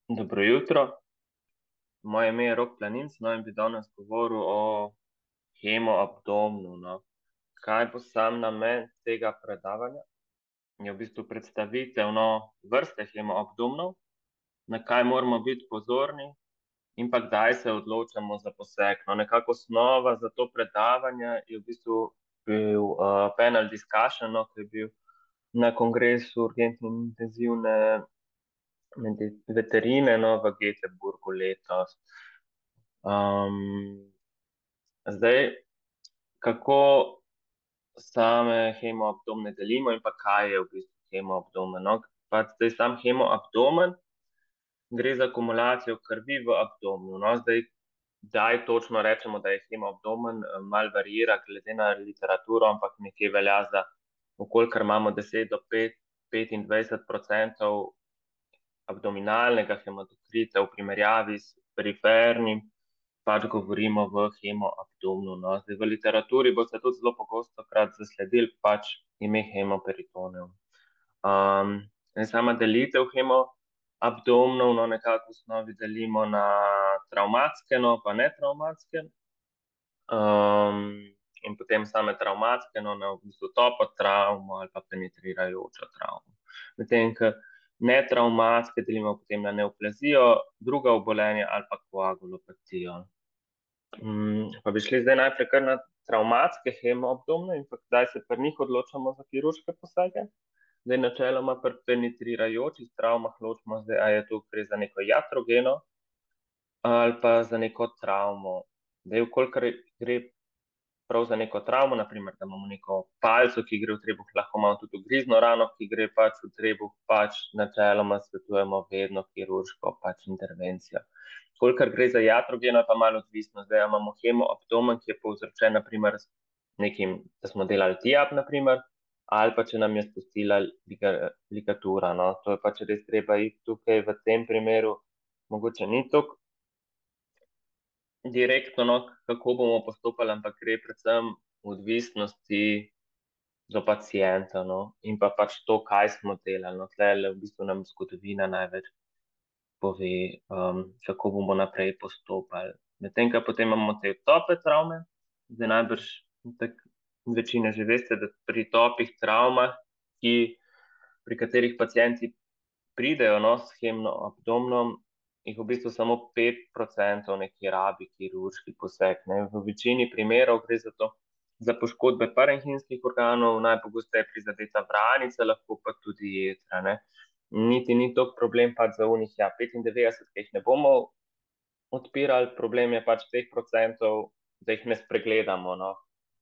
Dobro jutro, moje ime je Rok Planinc, no in bi danes govoril o hemoabdomnu, no. Kaj bo sam namen tega predavanja? Je v bistvu predstavitev, no, vrste hemoabdomnov, na kaj moramo biti pozorni in pa kdaj se odločamo za poseg. No, nekako osnova za to predavanje je v bistvu bil panel discussion, no, ki je bil na kongresu urgentne in intenzivne veterine, no, v Göteborgu letos. Zdaj, kako same hemoabdomne delimo in pa kaj je v bistvu hemoabdomen? No, pa zdaj sam hemoabdomen gre za akumulacijo krvi v abdomnu. No, zdaj, kdaj točno rečemo, da je hemoabdomen, malo variira glede na literaturo, ampak nekje velja za, kolikor imamo 10 do 25% abdominalnega hematokrita v primerjavi s perifernim, pač govorimo v hemoabdomnu. No. Zdaj, v literaturi boste tudi zelo pogosto krat zasledili pač ime hemoperitoneum. Sama delitev hemoabdomnov, no, nekako v osnovi delimo na travmatske, no, pa netravmatske. In potem same travmatske, no, na v bistvu topo travmo ali pa penetrirajočo travmo. Medtem, ko netravmatske delimo potem na neoplazijo, druga obolenja ali pa koagulopatijo. Pa bi šli zdaj najprej kar na travmatske hemoabdomne in pa kdaj se pri njih odločamo za kirurške posege. Zdaj, načeloma pri penetrirajočih travmah ločimo zdaj, a je to gre za neko iatrogeno ali pa za neko travmo. Zdaj, vkolikor gre prav za neko travmo, naprimer, da imamo neko palco, ki gre v trebuh, lahko imamo tudi ugrizno rano, ki gre pač v trebuh, pač načeloma svetujemo vedno kirurško pač intervencijo. Kolikor gre za iatrogeno, pa malo odvisno. Zdaj imamo hemoabdomen, ki je povzročen, naprimer, s nekim, da smo delali TIAP, naprimer, ali pa če nam je spustila ligatura. No. To je pač res treba iti tukaj v tem primeru, mogoče ni toliko direktno, no, kako bomo postopali, ampak gre predvsem v odvisnosti do pacienta, no, in pa pač to, kaj smo delali. No. Tlele v bistvu nam zgodovina največ pove, kako bomo naprej postopali. Medtem, ko potem imamo te tope travme, zdaj najbrž večina že veste, da pri topih travmah, pri katerih pacienti pridejo, no, s hemoabdomnom, jih v bistvu samo 5% nekje rabi kirurški poseg. Ne. V večini primerov gre za to, za poškodbe parenhimskih organov, najpogosteje prizadeta vranica, lahko pa tudi jetra. Ne. Niti ni toliko problem pač za unih, 95, ki jih ne bomo odpirali, problem je pač 5%, da jih ne spregledamo. No.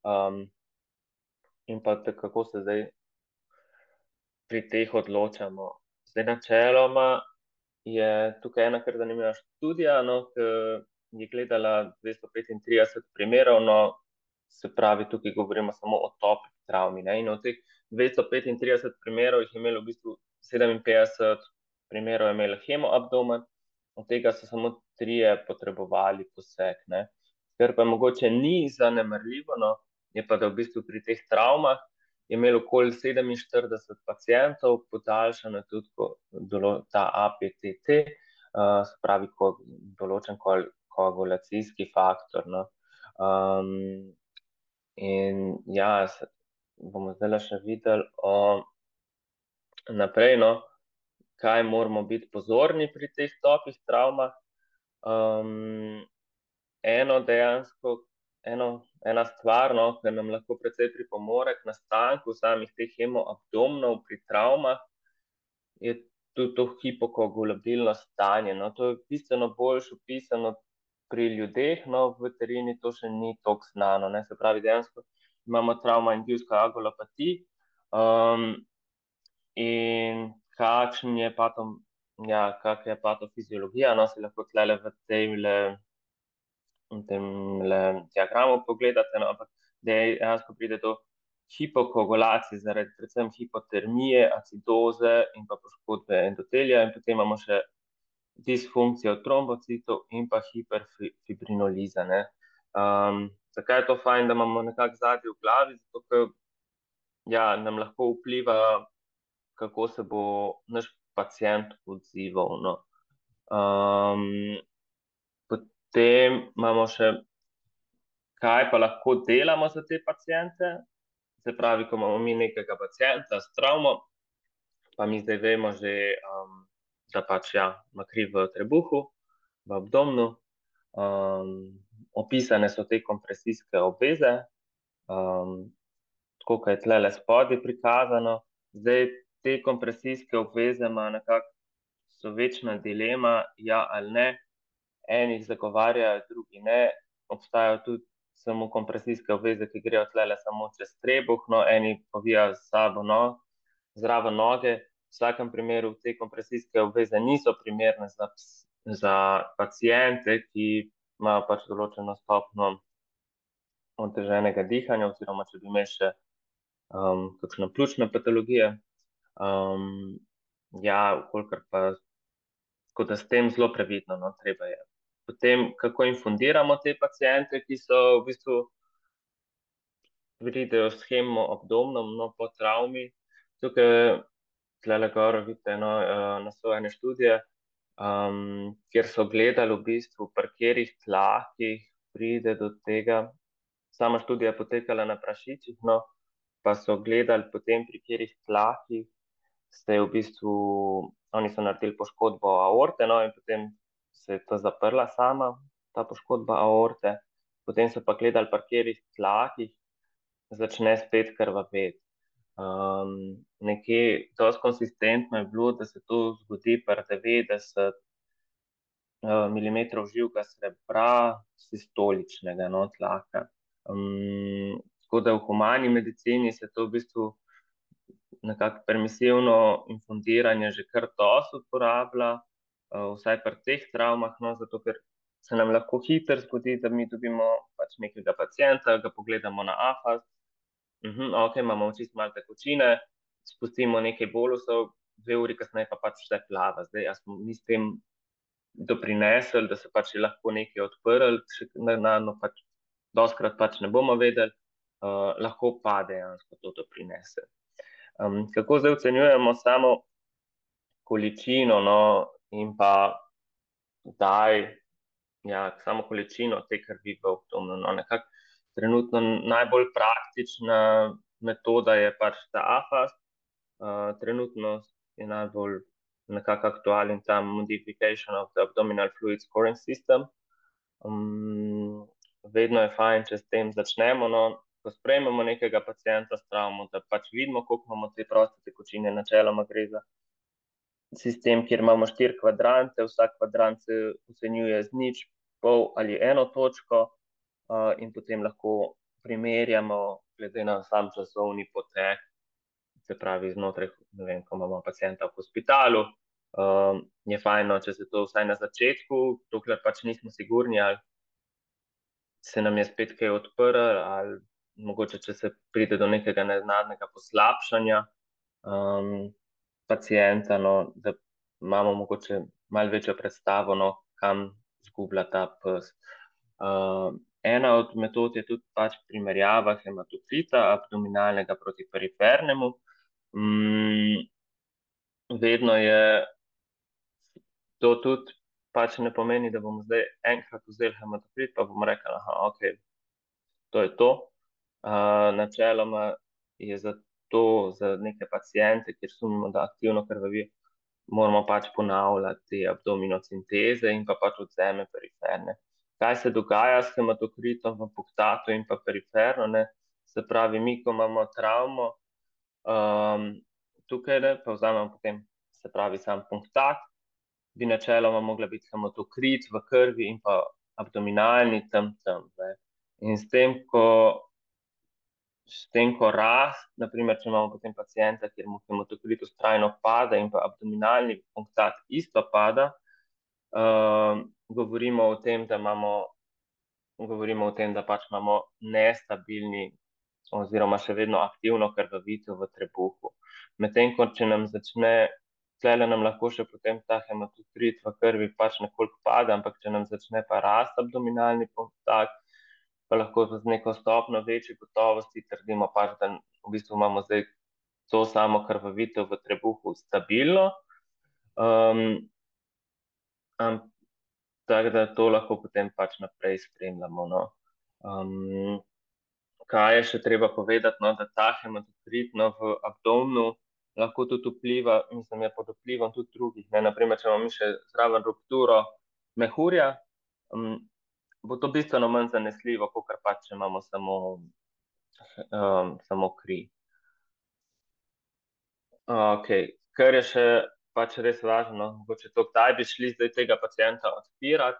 In pa kako se zdaj pri teh odločamo. Zdaj, načeloma je tukaj ena kar zanimiva študija, no, ki je gledala 235 primerov, no, se pravi, tukaj govorimo samo o topi travmi. Ne, in od teh 235 primerov jih je imelo v bistvu 57 primerov je imelo hemoabdomen, od tega so samo 3 potrebovali poseg. Ne. Ker pa mogoče ni zanemarljivo, no, je pa, da v bistvu pri teh travmah je imelo okoli 47 pacientov podaljšano tudi ta APTT, se pravi, določen koagulacijski faktor. No. In ja, bomo zdaj še videli naprej, no, kaj moramo biti pozorni pri teh topih travmah. Ena stvar, no, ki nam lahko precej pripomore k nastanku samih teh hemoabdomnov pri travmah, je tudi to hipokoagulabilno stanje. No. To je bistveno bolj opisano pri ljudeh, no, v veterini to še ni toliko znano. Ne. Se pravi, dejansko imamo trauma-induced coagulopathy, in kakšna je patofiziologija, no, se lahko tlele v tem diagramu pogledate, no, ampak dejansko pride do hipokoagulacije zaradi predvsem hipotermije, acidoze in pa poškodbe endotelija, in potem imamo še disfunkcijo trombocitov in pa hiperfibrinoliza. Ne. Zakaj je to fajn, da imamo nekako zadnje v glavi? Zato, ker nam lahko vpliva, kako se bo naš pacient odzival. No. Um, Potem imamo še, kaj pa lahko delamo za te paciente. Se pravi, ko imamo mi nekega pacienta s travmo, pa mi zdaj vemo že, da pač ja, ima kri v trebuhu, v abdomnu. Opisane so te kompresijske obveze, tako kot je tlele spodaj prikazano. Zdaj, te kompresijske obveze ima nekako, so večna dilema, ja ali ne. Eni jih zagovarjajo, drugi ne. Obstajajo tudi samo kompresijske obveze, ki grejo tlele samo čez trebuh, no, eni povijajo s sabo zraven noge. V vsakem primeru te kompresijske obveze niso primerne za paciente, ki imajo pač določeno stopnjo oteženega dihanja, oziroma če bi imeli še kakšne pljučne patologije. Ja, kolikor pa, tako da s tem zelo previdno, no, treba je. Potem, kako infundiramo te paciente, ki so v bistvu pridejo s hemoabdomnom, no, po travmi. Tukaj, tlele gor vidite, no, naslov ene študije, kjer so gledali v bistvu, pri katerih tlakih pride do tega. Sama študija je potekala na prašičih, no, pa so gledali potem, pri katerih tlakih se je v bistvu, oni so naredili poškodbo aorte, no, in potem se je to zaprla sama, ta poškodba aorte. Potem so pa gledali, pri katerih tlakih začne spet krvaveti. Nekje dosti konsistentno je bilo, da se to zgodi pri 90 milimetrov živega srebra sistoličnega, no, tlaka. Tako da v humani medicini se to v bistvu nekako permisivno infundiranje že kar dosti uporablja, vsaj pri teh travmah, no, zato ker se nam lahko hitro zgodi, da mi dobimo pač nekega pacienta, ga pogledamo na AFAS, ok, imamo čisto malo tekočine, spustimo nekaj bolusov, 2 uri kasneje pa pač vse plava. Zdaj, a smo mi s tem doprinesli, da se pač je lahko nekaj odprlo, no, pač dostikrat pač ne bomo vedeli, lahko pa dejansko to doprinese. Kako zdaj ocenjujemo samo količino, no, in pa samo količino te krvi v abdomnu, no, nekako trenutno najbolj praktična metoda je pač ta AFAS. Trenutno je najbolj nekako aktualen ta Modification of the Abdominal Fluid Scoring System. Vedno je fajn, če s tem začnemo, no, ko sprejmemo nekega pacienta s travmo, da pač vidimo, koliko imamo te proste tekočine. Načeloma gre za sistem, kjer imamo 4 kvadrante, vsak kvadrant se ocenjuje z 0, pol ali 1 točko, in potem lahko primerjamo glede na sam časovni potek, se pravi znotraj, ne vem, ko imamo pacienta v hospitalu, je fajno, če se to vsaj na začetku, dokler pač nismo sigurni, ali se nam je spet kaj odprlo, ali mogoče, če se pride do nekega nenadnega poslabšanja pacienta, no, da imamo mogoče malo večjo predstavo, no, kam zgublja ta pes. Ena od metod je tudi pač primerjava hematokrita abdominalnega proti perifernemu. Vedno je to tudi pač ne pomeni, da bomo zdaj enkrat vzeli hematokrit, pa bomo rekli, ok, to je to. Načeloma je za neke paciente, kjer sumimo, da aktivno krvavijo, moramo pač ponavljati te abdominocinteze in pa pač odvzeme periferne. Kaj se dogaja s hematokritom v punktatu in pa periferno, ne? Se pravi, mi, ko imamo travmo, tukaj, ne, pa vzamemo potem, se pravi, sam punktat, bi načeloma mogla biti hematokrit v krvi in pa abdominalni tam, ne. In s tem, ko naprimer, če imamo potem pacienta, kjer mu hematokrit vztrajno pada in pa abdominalni punktat isto pada, govorimo o tem, da pač imamo nestabilni oziroma še vedno aktivno krvavitev v trebuhu. Medtem ko, če nam začne, tlele nam lahko še potem ta hematokrit v krvi pač nekoliko pada, ampak če nam začne pa rasti abdominalni punktat, pa lahko z neko stopnjo večje gotovosti trdimo pač, da v bistvu imamo zdaj to samo krvavitev v trebuhu stabilno. Tako da to lahko potem pač naprej spremljamo. No. Um, Kaj je še treba povedati, no, da ta hematokrit, no, v abdomnu lahko tudi vpliva, mislim, je pod vplivom tudi drugih. Ne? Naprimer, če imamo mi še zraven rupturo mehurja, bo to bistveno manj zanesljivo, kot pač, če imamo samo kri. Okay. Kar je še pač res važno, mogoče to, kdaj bi šli zdaj tega pacienta odpirati.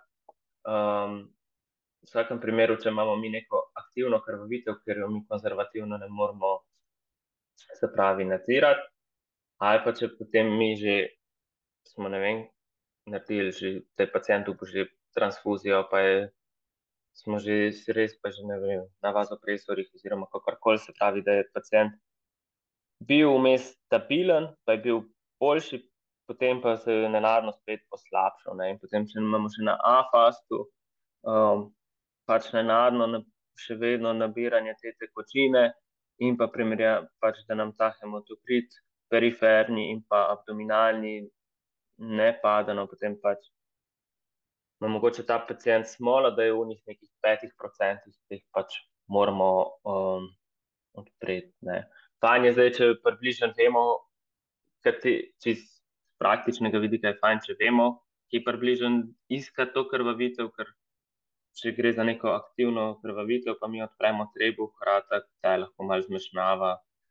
V vsakem primeru, če imamo mi neko aktivno krvavitev, ker jo mi konzervativno ne moremo, se pravi, nadzirati, ali pa če potem mi že smo, ne vem, naredili že tej pacientu že transfuzijo, pa smo že res, pa že ne vem, na vazopresorih oziroma kakorkoli, se pravi, da je pacient bil vmes stabilen, pa je bil boljši, potem pa se je nenadno spet poslabšal. Ne? In potem, če imamo še na A-fastu, pač nenadno še vedno nabiranje te tekočine in pa pač, da nam ta hematokrit periferni in pa abdominalni ne pada, no potem pač ima mogoče ta pacient smola, da je v njih nekih 5% teh pač moramo odpreti. Ne. Fajn je zdaj, če približno vemo, čez praktičnega vidika je fajn, če vemo, ki približno iskati to krvavitev, ker če gre za neko aktivno krvavitev, pa mi odpremo trebuh, vrata, ta je lahko malo zmešnjava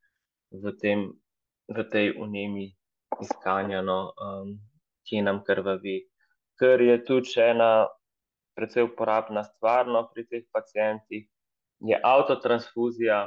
v tej vnemi iskanja, no, kje nam krvavi. Ker je tudi še ena precej uporabna stvar, no, pri teh pacientih, je avtotransfuzija.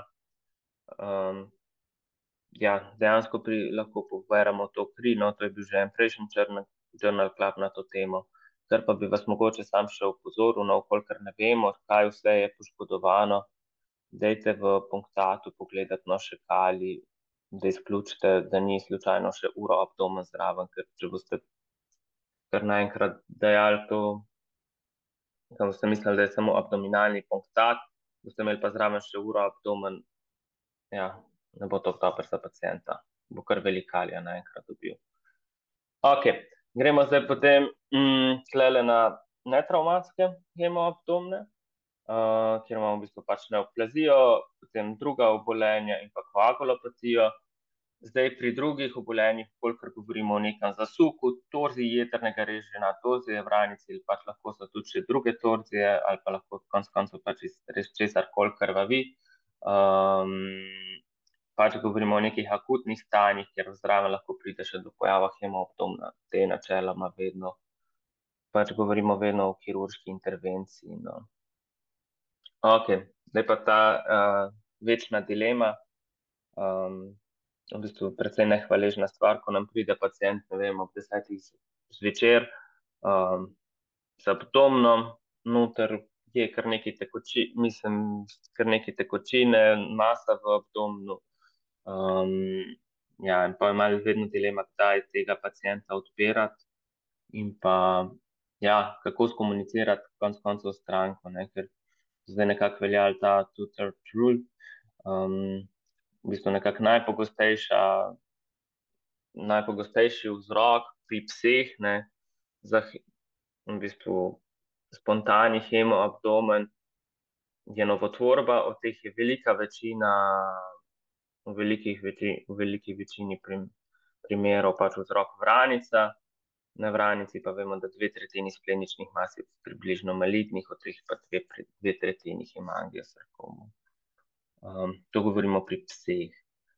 Ja, dejansko lahko poberemo to kri, no, to je bil že en prejšnji Journal Club na to temo. Kar pa bi vas mogoče sam še opozoril, no, kolikor ne vemo, kaj vse je poškodovano, dajte v punktatu pogledati, no, še kali, da izključite, da ni slučajno še uroabdomen zraven, ker če boste kar naenkrat dejali to, kam boste mislili, da je samo abdominalni punktat, boste imeli pa zraven še uroabdomen, ja, ne bo to dobro za pacienta, bo kar velikalija naenkrat dobil. Ok, gremo zdaj potem tlele na netravmatske hemoabdomne, kjer imamo v bistvu pač neoplazijo, potem druga obolenja in pa koagulopatijo. Zdaj pri drugih obolenjih, kolikor govorimo o nekem zasuku, torziji jetrnega režija, torzije vranice ali pač lahko so tudi še druge torzije ali pa lahko konec koncev pač res česarkoli krvavi. Pač govorimo o nekih akutnih stanjih, kjer zraven lahko pride še do pojava hemoabdomna, te načeloma vedno, pač govorimo vedno o kirurški intervenciji. No. Ok, zdaj pa ta večna dilema, v bistvu precej nehvaležna stvar, ko nam pride pacient, ne vem, ob 10 zvečer, z abdomnom, noter je kar nekaj tekočine, masa v abdomnu. Ja, in pa je malo vedno dilema, kdaj tega pacienta odpirati in pa, ja, kako skomunicirati konec koncev stranko, ne, ker zdaj nekako velja ta two-thirds rule, v bistvu nekako najpogostejši vzrok pri psih, ne, za v bistvu spontani hemoabdomen je novotvorba, od teh je velika večina, v veliki večini primerov pač vzrok vranica, na vranici pa vemo, da 2/3 spleničnih mas je približno malignih, od teh pa 2/3 hemangiosarkomov. To govorimo pri psih.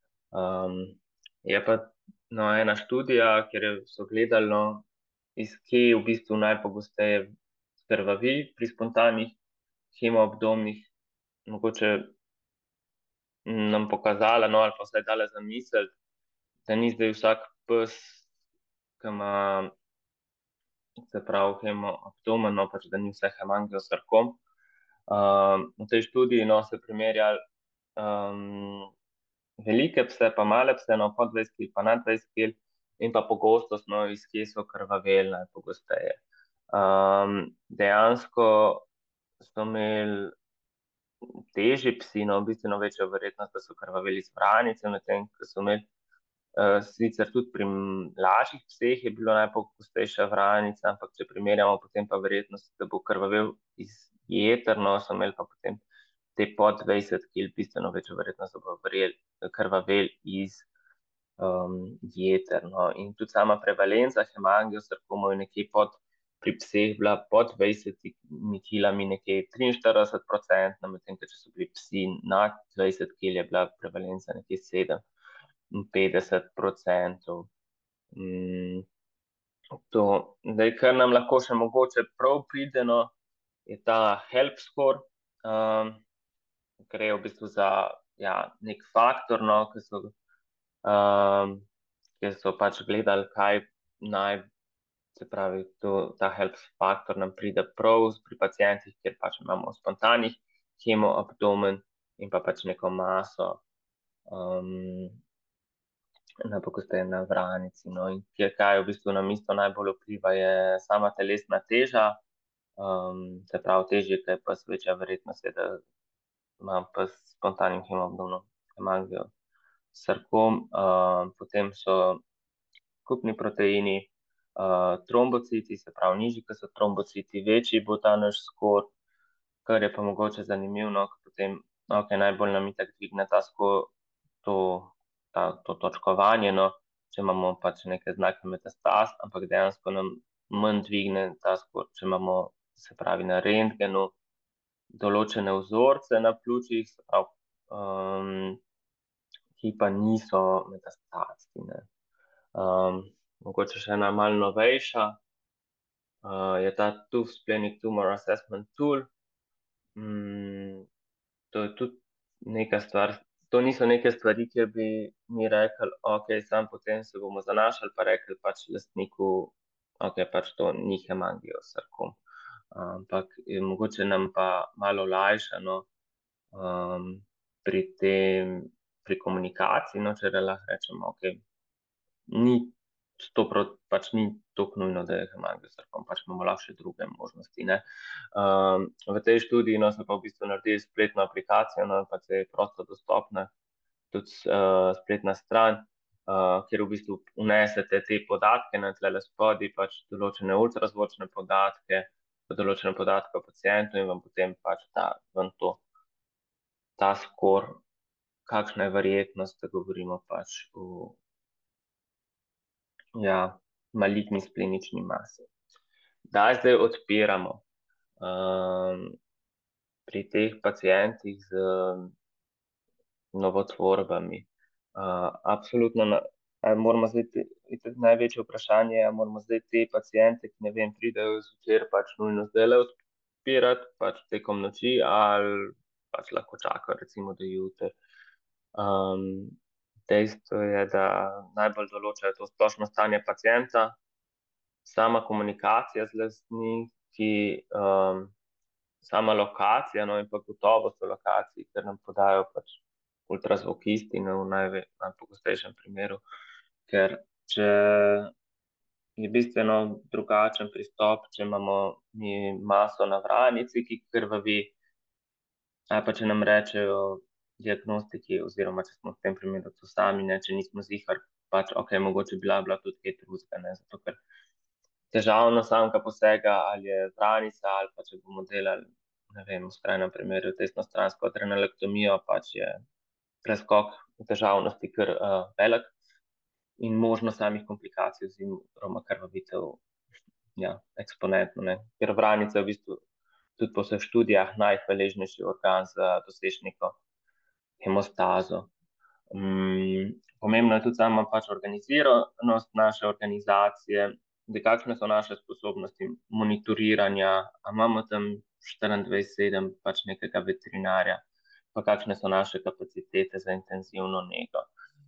Je pa ena študija, kjer so gledali, iz kje v bistvu najpogosteje krvavi pri spontanih hemoabdomnih, mogoče nam pokazala, ali pa vsaj dala zamisliti, da ni zdaj vsak pes, ki ima, se pravi, hemoabdomen, pač da ni vse hemangiosarkom. V tej študiji se primerjali velike pse, pa male pse, po 20 kg, pa nad 20 kg, in pa pogostost, iz kje so krvaveli najpogosteje. Dejansko so imeli težji psi, bistveno večjo verjetnost, da so krvaveli iz vranice, medtem ko so imeli Sicer tudi pri lažjih pseh je bilo najpogostejša vranica, ampak če primerjamo potem pa verjetnost, da bo krvavel iz jeter, no, so imeli pa potem te pod 20 kg bistveno večjo verjetnost, da bo krvavel iz jeter. No. In tudi sama prevalenca hemangiosarkomov je nekje pri pseh bila pod 20 kilami nekje 43%, medtem ko če so bili psi nad 20 kg, je bila prevalenca nekje 57%. To, zdaj, kar nam lahko še mogoče prav pride, no, je ta HELP score, gre v bistvu za nek faktor, no, ki so pač gledali, kaj se pravi, ta HELP faktor nam pride prav pri pacientih, kjer pač imamo spontanih hemoabdomen in pa pač neko maso najpogosteje na vranici. No, in kaj v bistvu nam isto najbolj vpliva, je sama telesna teža, se pravi težje, kaj pa večja verjetnost je, da imam pa spontanim hemoabdomenom hemangiosarkom. Potem so skupni proteini, trombociti, se pravi nižji, ko so trombociti, večji bo ta naš skor, kar je pa mogoče zanimivo, potem najbolj nam itak dvigne ta skor, to točkovanje, no, če imamo pač neke znake metastaz, ampak dejansko nam manj dvigne ta skor, če imamo, se pravi, na rentgenu določene vzorce na pljučih, se pravi, ki pa niso metastatski, ne. Mogoče še ena malo novejša, je ta Tufts Splenic Tumor Assessment Tool. To je tudi neka stvar, to niso neke stvari, kjer bi mi rekli, ok, sam potem se bomo zanašali, pa rekli pač lastniku, ok, pač to ni hemangiosarkom. Ampak mogoče nam pa malo olajša, no, pri komunikaciji, no, če lahko rečemo, ok, pač ni tako nujno, da je hemangiosarkom, pač imamo lahko še druge možnosti, ne. V tej študiji, no, so pa v bistvu naredili spletno aplikacijo, no, pač je prosto dostopna, tudi spletna stran, kjer v bistvu vnesete te podatke na tlele spodaj, pač določene ultrazvočne podatke, določene podatke o pacientu in vam potem pač ta skor, kakšna je verjetnost, da govorimo pač o maligni splenični masi. Da zdaj odpiramo pri teh pacientih z novotvorbami. Absolutno, moramo zdaj, največje vprašanje je, moramo zdaj te paciente, ki ne vem, pridejo zvečer, pač nujno zdajle odpirati, pač tekom noči, ali pač lahko čakajo recimo do jutri. Dejstvo je, da najbolj določajo to splošno stanje pacienta, sama komunikacija z lastniki, sama lokacija, no, in pa gotovost v lokaciji, ker nam podajo pač ultrazvokisti v najpogostejšem primeru, ker če je bistveno drugačen pristop, če imamo mi maso na vranici, ki krvavi, ali pa če nam rečejo diagnostiki, oziroma če smo v tem primeru to sami, ne, če nismo ziher, pač ok, mogoče bila tudi kaj drugega, ne, zato ker težavno samega posega, ali je vranica, ali pa če bomo delali, ne vem, v skrajnem primeru desnostransko adrenalektomijo, pač je preskok težavnosti kar velik in možnost samih komplikacij oziroma krvavitev eksponentno, ne, ker vranica v bistvu tudi po vseh študijah najhvaležnejši organ za doseči neko hemostazo. Pomembno je tudi sama pač organiziranost naše organizacije, da kakšne so naše sposobnosti monitoriranja, a imamo tam 24/7 pač nekega veterinarja, pa kakšne so naše kapacitete za intenzivno nego.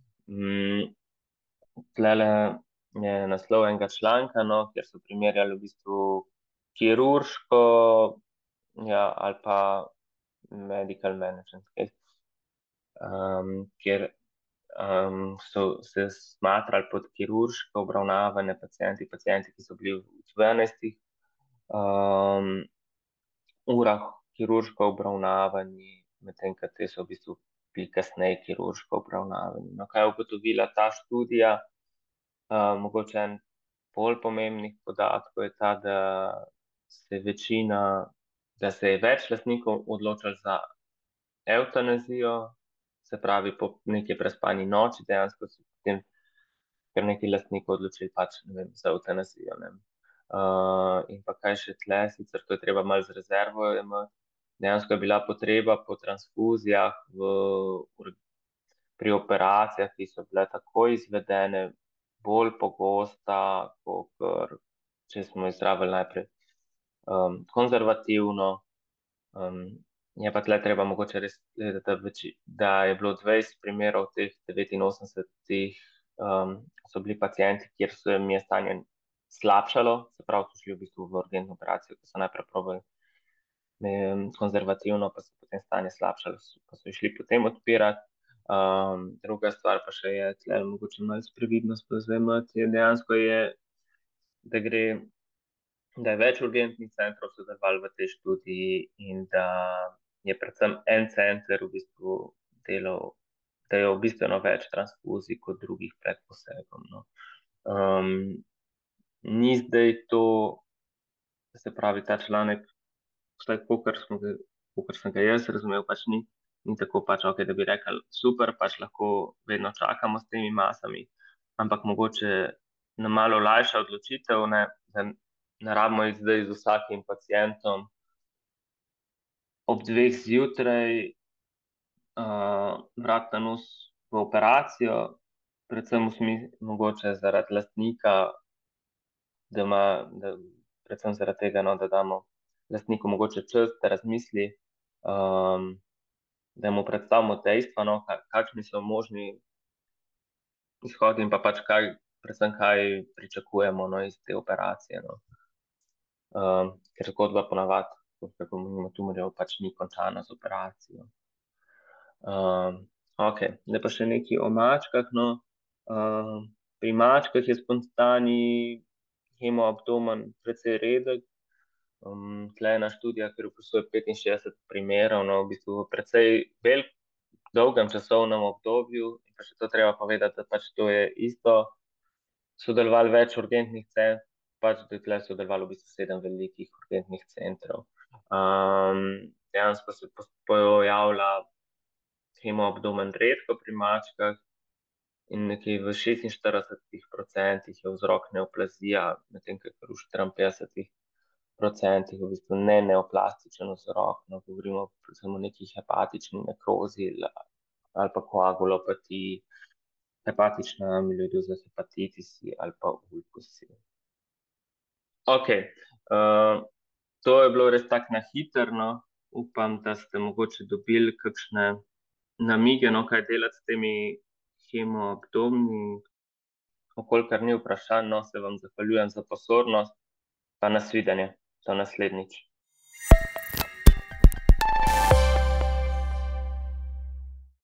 Tlele je naslov enega članka, no, kjer so primerjali v bistvu kirurško ali pa medical management case, kjer so se smatrali pod kirurško obravnavane pacienti, ki so bili v 12 urah kirurško obravnavani, medtem ko te so v bistvu bi kasneje kirurško obravnavani. No, kaj je ugotovila ta študija? Mogoče en bolj pomembnih podatkov je ta, da se je več lastnikov odločilo za evtanazijo, se pravi po neki prespani noči, dejansko so potem kar nekaj lastnikov odločili pač, ne vem, za evtanazijo, ne. In pa kaj še tle, sicer to je treba malo z rezervo imeti, dejansko je bila potreba po transfuzijah pri operacijah, ki so bile tako izvedene, bolj pogosta, kot če smo izravili najprej konzervativno. Je pa tle treba mogoče res gledati, da je bilo 20 primerov teh 89, so bili pacienti, kjer se jim je stanje slabšalo, se pravi, so šli v bistvu v urgentno operacijo, ko so najprej probali konzervativno, pa se potem stanje slabšalo, pa so šli potem odpirati. Druga stvar pa še je, tle mogoče malo previdnost povzemati, je dejansko da je več urgentnih centrov sodelovalo v tej študiji in da je predvsem en center v bistvu delal, da je bistveno več transfuzij kot drugih pred posegom, no. Ni zdaj to, se pravi, ta članek, vsaj kakor sem ga jaz razumel, pač ni tako pač, ok, da bi rekel, super, pač lahko vedno čakamo s temi masami, ampak mogoče nam malo olajša odločitev, ne, da ne rabimo iti zdaj z vsakim pacientom ob 2 zjutraj vrat na nos v operacijo, predvsem mogoče zaradi lastnika, predvsem zaradi tega, no, da damo lastniku mogoče čas, da razmisli, da mu predstavimo dejstva, no, kakšni so možni izhodi in pa pač predvsem kaj pričakujemo, no, iz te operacije, no. Ker zgodba ponavadi, kako imamo tumorjev, pač ni končana z operacijo. Ok, zdaj pa še nekaj o mačkah, no. Pri mačkah je spontani hemoabdomen precej redek. Tle je ena študija, kjer opisuje 65 primerov, no, v bistvu v precej dolgem časovnem obdobju, in pa še to treba povedati, da pač to je isto sodelovalo več urgentnih centrov, pač da je tle sodelovalo v bistvu 7 velikih urgentnih centrov. Dejansko se pojavlja hemoabdomen redko pri mačkah in nekje v 46% je vzrok neoplazija, medtem ko v 54% v bistvu ne neoplastičen vzrok, no, govorimo predvsem o nekih hepatični nekrozi ali pa koagulopatiji, hepatična amiloidoza hepatitisi ali pa ulkusi. Ok, to je bilo res tako na hitro, no. Upam, da ste mogoče dobili kakšne namige, no, kaj delati s temi hemoabdomni. V kolikor ni vprašanj, no, se vam zahvaljujem za pozornost, pa nasvidenje, do naslednjič.